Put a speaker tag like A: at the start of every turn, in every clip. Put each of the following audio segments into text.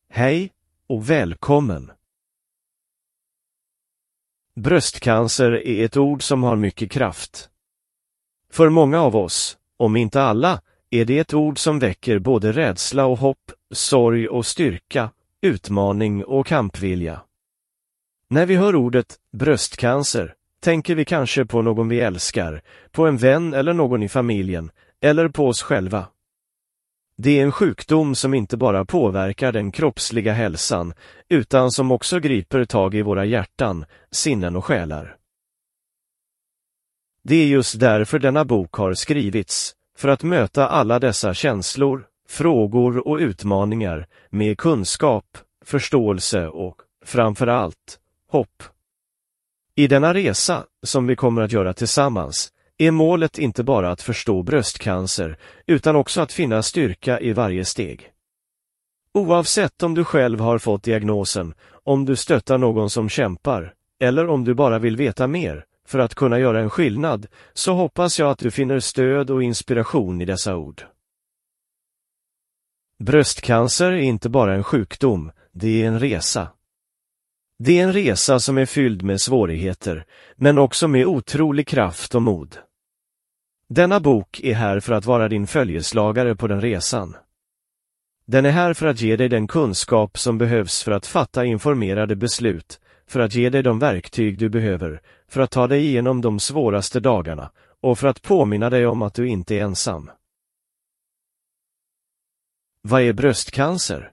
A: Hej och välkommen! Bröstcancer är ett ord som har mycket kraft. För många av oss, om inte alla, är det ett ord som väcker både rädsla och hopp, sorg och styrka, utmaning och kampvilja. När vi hör ordet bröstcancer tänker vi kanske på någon vi älskar, på en vän eller någon i familjen, eller på oss själva. Det är en sjukdom som inte bara påverkar den kroppsliga hälsan, utan som också griper tag i våra hjärtan, sinnen och själar. Det är just därför denna bok har skrivits, för att möta alla dessa känslor, frågor och utmaningar med kunskap, förståelse och, framför allt, hopp. I denna resa, som vi kommer att göra tillsammans, är målet inte bara att förstå bröstcancer, utan också att finna styrka i varje steg. Oavsett om du själv har fått diagnosen, om du stöttar någon som kämpar, eller om du bara vill veta mer, för att kunna göra en skillnad, så hoppas jag att du finner stöd och inspiration i dessa ord. Bröstcancer är inte bara en sjukdom, det är en resa. Det är en resa som är fylld med svårigheter, men också med otrolig kraft och mod. Denna bok är här för att vara din följeslagare på den resan. Den är här för att ge dig den kunskap som behövs för att fatta informerade beslut, för att ge dig de verktyg du behöver, för att ta dig igenom de svåraste dagarna, och för att påminna dig om att du inte är ensam. Vad är bröstcancer?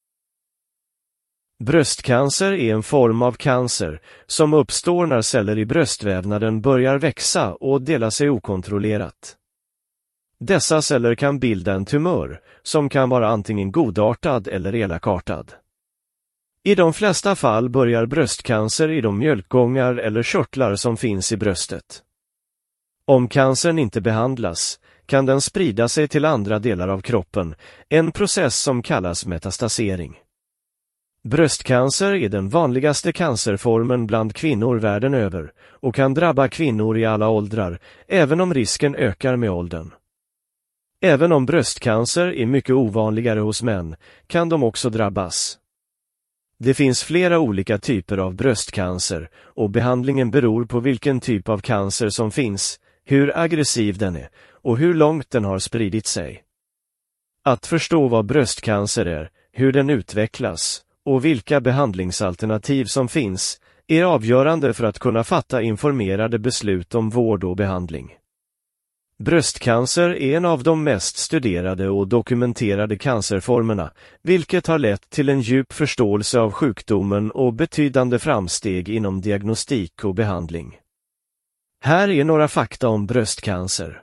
A: Bröstcancer är en form av cancer som uppstår när celler i bröstvävnaden börjar växa och dela sig okontrollerat. Dessa celler kan bilda en tumör som kan vara antingen godartad eller elakartad. I de flesta fall börjar bröstcancer i de mjölkgångar eller körtlar som finns i bröstet. Om cancern inte behandlas kan den sprida sig till andra delar av kroppen, en process som kallas metastasering. Bröstcancer är den vanligaste cancerformen bland kvinnor världen över och kan drabba kvinnor i alla åldrar, även om risken ökar med åldern. Även om bröstcancer är mycket ovanligare hos män, kan de också drabbas. Det finns flera olika typer av bröstcancer och behandlingen beror på vilken typ av cancer som finns, hur aggressiv den är och hur långt den har spridit sig. Att förstå vad bröstcancer är, hur den utvecklas och vilka behandlingsalternativ som finns är avgörande för att kunna fatta informerade beslut om vård och behandling. Bröstcancer är en av de mest studerade och dokumenterade cancerformerna, vilket har lett till en djup förståelse av sjukdomen och betydande framsteg inom diagnostik och behandling. Här är några fakta om bröstcancer.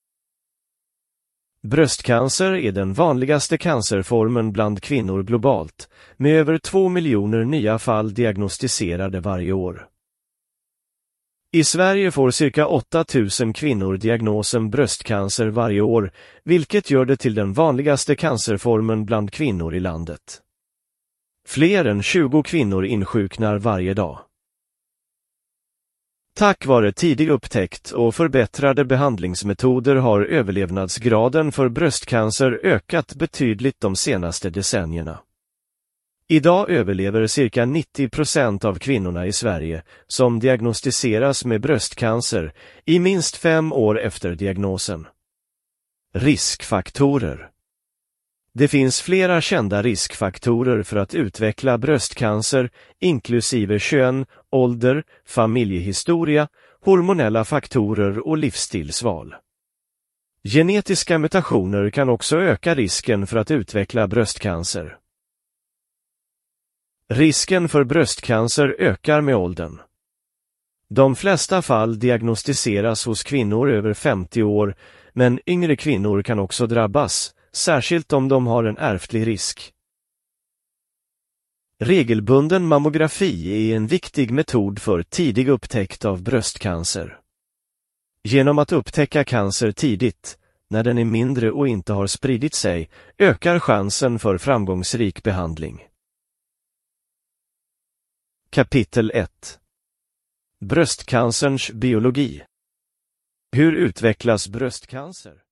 A: Bröstcancer är den vanligaste cancerformen bland kvinnor globalt, med över 2 miljoner nya fall diagnostiserade varje år. I Sverige får cirka 8 000 kvinnor diagnosen bröstcancer varje år, vilket gör det till den vanligaste cancerformen bland kvinnor i landet. Fler än 20 kvinnor insjuknar varje dag. Tack vare tidig upptäckt och förbättrade behandlingsmetoder har överlevnadsgraden för bröstcancer ökat betydligt de senaste decennierna. Idag överlever cirka 90% av kvinnorna i Sverige som diagnostiseras med bröstcancer i minst 5 år efter diagnosen. Riskfaktorer. Det finns flera kända riskfaktorer för att utveckla bröstcancer, inklusive kön, ålder, familjehistoria, hormonella faktorer och livsstilsval. Genetiska mutationer kan också öka risken för att utveckla bröstcancer. Risken för bröstcancer ökar med åldern. De flesta fall diagnostiseras hos kvinnor över 50 år, men yngre kvinnor kan också drabbas, särskilt om de har en ärftlig risk. Regelbunden mammografi är en viktig metod för tidig upptäckt av bröstcancer. Genom att upptäcka cancer tidigt, när den är mindre och inte har spridit sig, ökar chansen för framgångsrik behandling. Kapitel 1. Bröstcancerns biologi. Hur utvecklas bröstcancer?